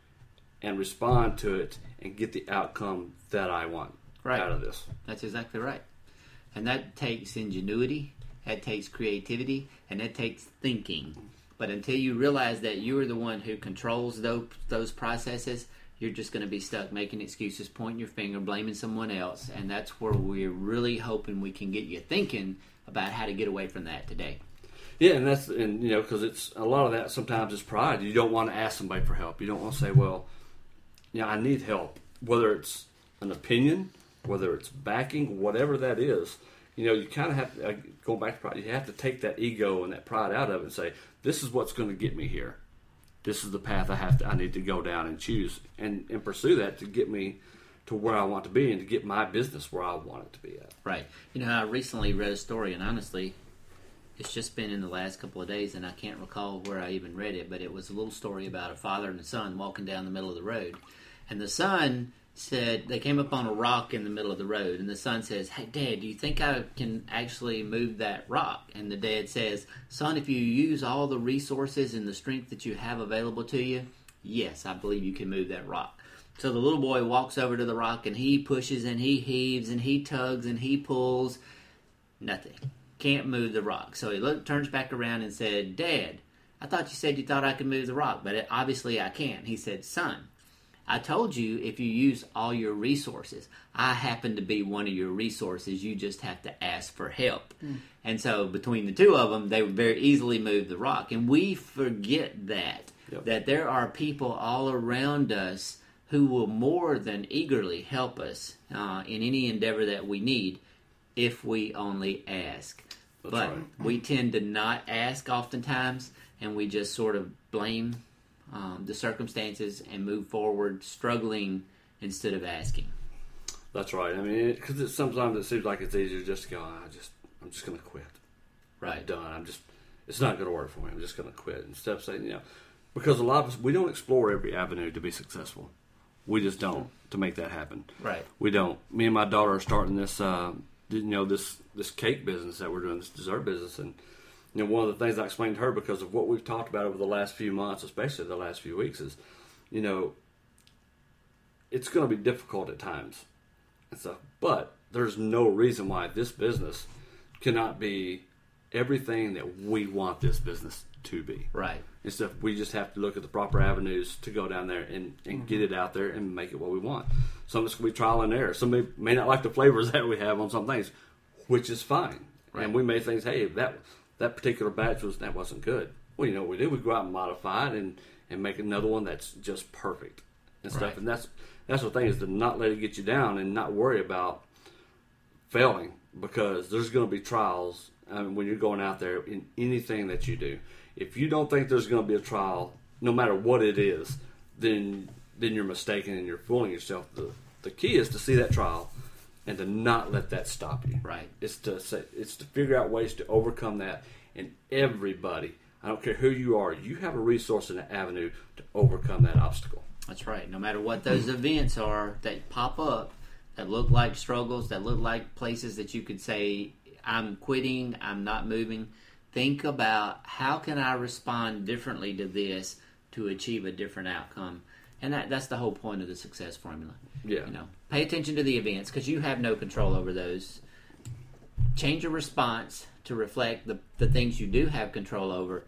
Speaker 1: and respond to it and get the outcome that I want
Speaker 2: Right.
Speaker 1: out of this?
Speaker 2: That's exactly right. And that takes ingenuity, that takes creativity, and that takes thinking. But until you realize that you are the one who controls those, those processes, you're just going to be stuck making excuses, pointing your finger, blaming someone else. And that's where we're really hoping we can get you thinking about how to get away from that today.
Speaker 1: Yeah, and that's, and you know, because it's a lot of that sometimes is pride. You don't want to ask somebody for help. You don't want to say, well, you know, I need help. Whether it's an opinion, whether it's backing, whatever that is, you know, you kind of have to, uh, going back to pride, you have to take that ego and that pride out of it and say, this is what's going to get me here. This is the path I have to, I need to go down and choose and, and pursue that to get me to where I want to be and to get my business where I want it to be at.
Speaker 2: Right. You know, I recently read a story, and honestly, it's just been in the last couple of days, and I can't recall where I even read it, but it was a little story about a father and a son walking down the middle of the road. And the son said, they came up on a rock in the middle of the road, and the son says, hey, Dad, do you think I can actually move that rock? And the dad says, son, if you use all the resources and the strength that you have available to you, yes, I believe you can move that rock. So the little boy walks over to the rock, and he pushes, and he heaves, and he tugs, and he pulls. Nothing. Can't move the rock. So he look, turns back around and said, Dad, I thought you said you thought I could move the rock, but it, obviously I can't. He said, son, I told you if you use all your resources. I happen to be one of your resources. You just have to ask for help. Mm. And so between the two of them, they would very easily move the rock. And we forget that, yep. that there are people all around us who will more than eagerly help us uh, in any endeavor that we need if we only ask.
Speaker 1: That's
Speaker 2: but
Speaker 1: right.
Speaker 2: we tend to not ask oftentimes, and we just sort of blame Um, the circumstances and move forward struggling instead of asking.
Speaker 1: That's right. I mean, because it, sometimes it seems like it's easier just to go, I just, I'm just going to quit.
Speaker 2: Right.
Speaker 1: I'm done. I'm just, it's not going to work for me. I'm just going to quit. Instead of saying, you know, because a lot of us, we don't explore every avenue to be successful. We just don't to make that happen.
Speaker 2: Right.
Speaker 1: We don't. Me and my daughter are starting this, uh, you know, this, this cake business that we're doing, this dessert business. And, you know, one of the things I explained to her because of what we've talked about over the last few months, especially the last few weeks, is, you know, it's going to be difficult at times and stuff. But there's no reason why this business cannot be everything that we want this business to be.
Speaker 2: Right.
Speaker 1: And stuff. We just have to look at the proper avenues to go down there and, and mm-hmm. get it out there and make it what we want. Some of it's going to be trial and error. Somebody may not like the flavors that we have on some things, which is fine. Right. And we may think, hey, that that particular batch was that wasn't good. Well, you know what we do? We go out and modify it and, and make another one that's just perfect and stuff.
Speaker 2: Right.
Speaker 1: And that's that's the thing is to not let it get you down and not worry about failing because there's going to be trials I mean, when you're going out there in anything that you do. If you don't think there's going to be a trial, no matter what it is, then then you're mistaken and you're fooling yourself. The the key is to see that trial and to not let that stop you.
Speaker 2: Right.
Speaker 1: It's to say, it's to figure out ways to overcome that. And everybody, I don't care who you are, you have a resource and an avenue to overcome that obstacle.
Speaker 2: That's right. No matter what those events are that pop up, that look like struggles, that look like places that you could say, I'm quitting, I'm not moving. Think about how can I respond differently to this to achieve a different outcome. And that that's the whole point of the success formula.
Speaker 1: Yeah.
Speaker 2: You know, pay attention to the events because you have no control over those. Change your response to reflect the, the things you do have control over,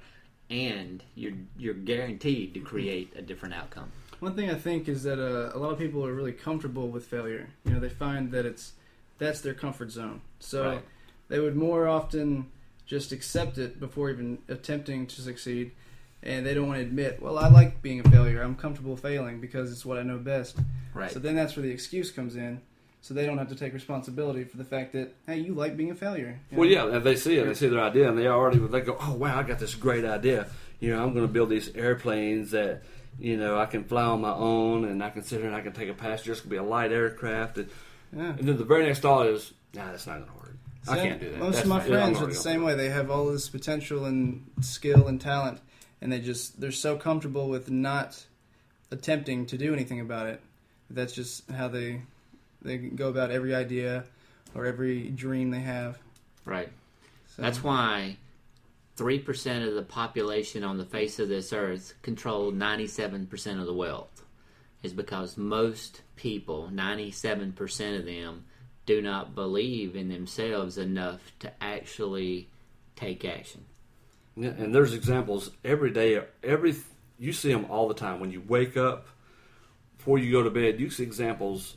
Speaker 2: and you're you're guaranteed to create a different outcome.
Speaker 4: One thing I think is that uh, a lot of people are really comfortable with failure. You know, they find that it's that's their comfort zone. So
Speaker 1: right.
Speaker 4: they would more often just accept it before even attempting to succeed. And they don't want to admit, well, I like being a failure. I'm comfortable failing because it's what I know best.
Speaker 2: Right.
Speaker 4: So then that's where the excuse comes in. So they don't have to take responsibility for the fact that, hey, you like being a failure. You know?
Speaker 1: Well, yeah, and they see it. They see their idea, and they already they go, oh, wow, I got this great idea. You know, I'm going to build these airplanes that, you know, I can fly on my own, and I can sit here and I can take a passenger. It's going to be a light aircraft. And,
Speaker 4: yeah.
Speaker 1: and then the very next thought is, nah, that's not going to work. I can't do that.
Speaker 4: Most
Speaker 1: That's
Speaker 4: of my
Speaker 1: fine. Yeah, I'm
Speaker 4: friends are
Speaker 1: already
Speaker 4: the
Speaker 1: gonna
Speaker 4: same
Speaker 1: do
Speaker 4: way. They have all this potential and skill and talent, and they just they're so comfortable with not attempting to do anything about it. That's just how they they go about every idea or every dream they have.
Speaker 2: Right.
Speaker 4: So,
Speaker 2: That's why three percent of the population on the face of this earth control ninety-seven percent of the wealth. Is because most people, ninety-seven percent of them, do not believe in themselves enough to actually take action.
Speaker 1: Yeah, and there's examples every day. Every you see them all the time. When you wake up, before you go to bed, you see examples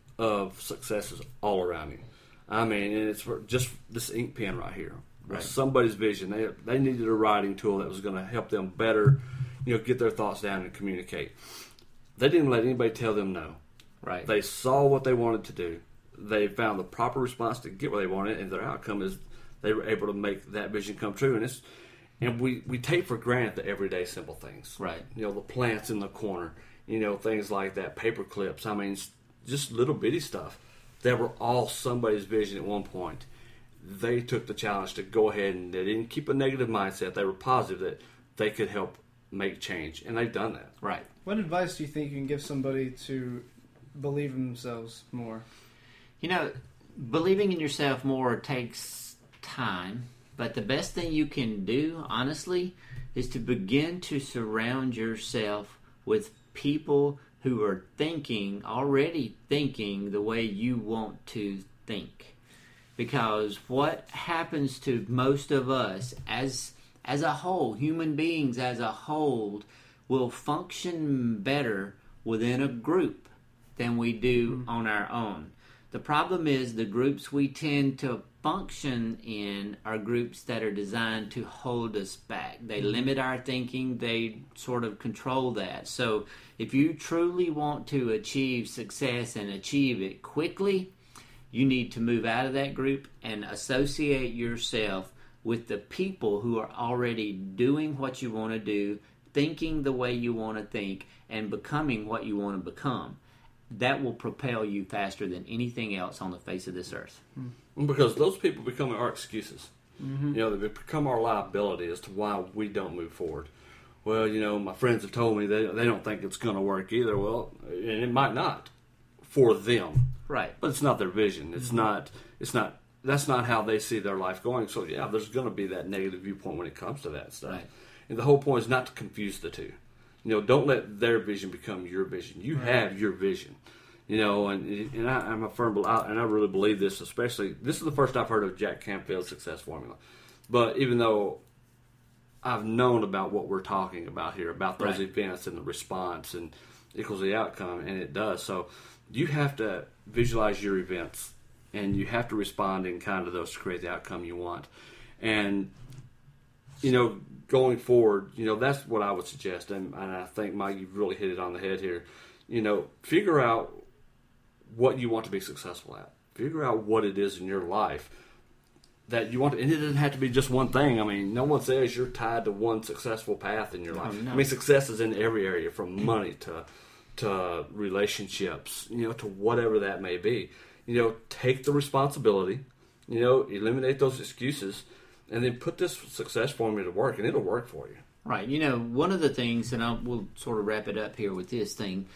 Speaker 1: of successes all around you. I mean, and it's for just this ink pen right here.
Speaker 2: Right.
Speaker 1: Somebody's vision. They they needed a writing tool that was going to help them better, you know, get their thoughts down and communicate. They didn't let anybody tell them no.
Speaker 2: Right.
Speaker 1: They saw what they wanted to do. They found the proper response to get what they wanted, and their outcome is they were able to make that vision come true. And it's and we, we take for granted the everyday simple things.
Speaker 2: Right.
Speaker 1: You know, the plants in the corner, you know, things like that, paper clips. I mean, just little bitty stuff that were all somebody's vision at one point. They took the challenge to go ahead, and they didn't keep a negative mindset. They were positive that they could help make change, and they've done that.
Speaker 2: Right.
Speaker 4: what advice do you think you can give somebody to believe in themselves more?
Speaker 2: You know, believing in yourself more takes time, but the best thing you can do, honestly, is to begin to surround yourself with people who are thinking, already thinking the way you want to think. Because what happens to most of us as as a whole, human beings as a whole, will function better within a group than we do mm-hmm. on our own. The problem is the groups we tend to function in are groups that are designed to hold us back. They mm-hmm. limit our thinking. They sort of control that. So if you truly want to achieve success and achieve it quickly, you need to move out of that group and associate yourself with the people who are already doing what you want to do, thinking the way you want to think, and becoming what you want to become. That will propel you faster than anything else on the face of this earth.
Speaker 1: Because those people become our excuses.
Speaker 4: Mm-hmm.
Speaker 1: You know, they become our liability as to why we don't move forward. Well, you know, my friends have told me they, they don't think it's going to work either. Well, and it might not for them.
Speaker 2: Right.
Speaker 1: But it's not their vision. It's mm-hmm. not, it's not, that's not how they see their life going. So, yeah, there's going to be that negative viewpoint when it comes to that stuff.
Speaker 2: Right.
Speaker 1: And the whole point is not to confuse the two. You know, don't let their vision become your vision. You right. have your vision. You know, and and I, I'm a firm believer, and I really believe this, especially, this is the first I've heard of Jack Canfield's success formula. But even though I've known about what we're talking about here, about those right. events and the response and equals the outcome, and it does. So you have to visualize your events, and you have to respond in kind of those to create the outcome you want. And, you know, going forward, you know, that's what I would suggest. And, and I think, Mike, you've really hit it on the head here. You know, figure out what you want to be successful at. Figure out what it is in your life that you want to, and it doesn't have to be just one thing. I mean, no one says you're tied to one successful path in your life.
Speaker 2: Oh, no.
Speaker 1: I mean, success is in every area, from money to to relationships, you know, to whatever that may be. You know, take the responsibility, you know, eliminate those excuses, and then put this success formula to work, and it'll work for you.
Speaker 2: Right. You know, one of the things, and I'll, we'll sort of wrap it up here with this thing,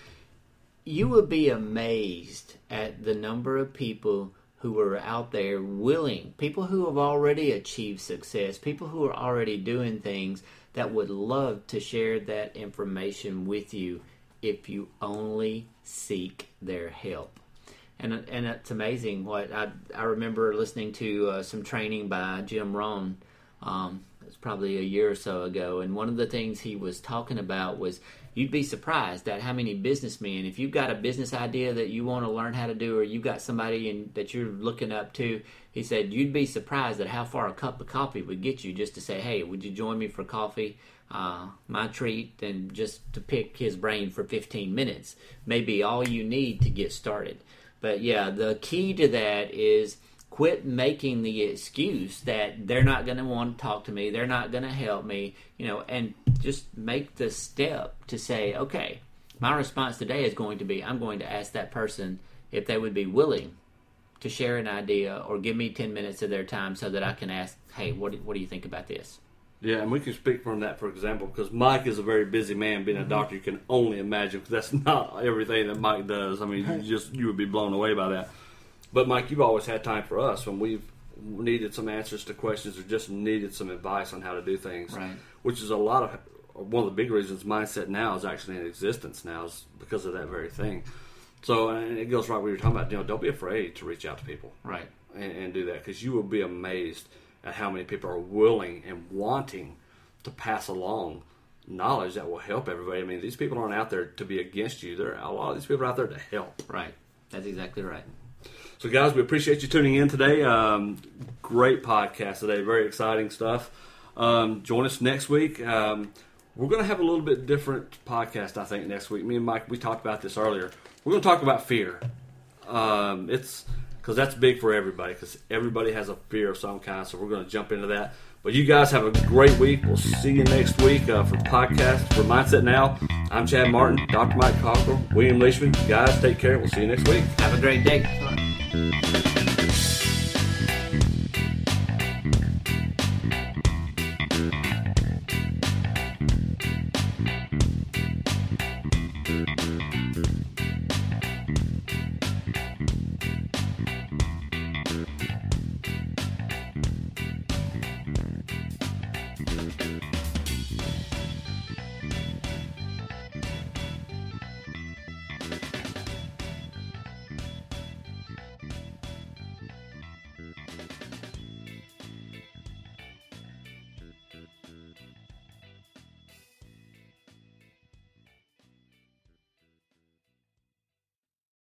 Speaker 2: you would be amazed at the number of people who are out there willing, people who have already achieved success, people who are already doing things that would love to share that information with you if you only seek their help. And and it's amazing what I I remember listening to uh, some training by Jim Rohn. Um, it was probably a year or so ago, and one of the things he was talking about was you'd be surprised at how many businessmen, if you've got a business idea that you want to learn how to do, or you've got somebody in, that you're looking up to, he said you'd be surprised at how far a cup of coffee would get you just to say, hey, would you join me for coffee? Uh, my treat, and just to pick his brain for fifteen minutes may be all you need to get started. But yeah, the key to that is quit making the excuse that they're not going to want to talk to me, they're not going to help me, you know, and just make the step to say, okay, my response today is going to be, I'm going to ask that person if they would be willing to share an idea or give me ten minutes of their time so that I can ask, hey, what do, what do you think about this?
Speaker 1: Yeah, and we can speak from that, for example, because Mike is a very busy man. Being a mm-hmm. doctor, you can only imagine, because that's not everything that Mike does. I mean, you just you would be blown away by that. But Mike, you've always had time for us when we've needed some answers to questions or just needed some advice on how to do things.
Speaker 2: Right.
Speaker 1: Which is a lot of one of the big reasons Mindset Now is actually in existence now is because of that very thing. So, and it goes right where you're talking about. You know, don't be afraid to reach out to people.
Speaker 2: Right.
Speaker 1: And, and do that, because you will be amazed at how many people are willing and wanting to pass along knowledge that will help everybody. I mean, these people aren't out there to be against you. There, a lot of these people are out there to help.
Speaker 2: Right. That's exactly right.
Speaker 1: So, guys, we appreciate you tuning in today. Um, great podcast today. Very exciting stuff. Um, join us next week. Um, we're going to have a little bit different podcast, I think, next week. Me and Mike, we talked about this earlier. We're going to talk about fear. Um, it's because that's big for everybody, because everybody has a fear of some kind. So we're going to jump into that. But you guys have a great week. We'll see you next week uh, for podcast for Mindset Now. I'm Chad Martin, Doctor Mike Cockrell, William Leishman. Guys, take care. We'll see you next week.
Speaker 2: Have a great day. Thank you.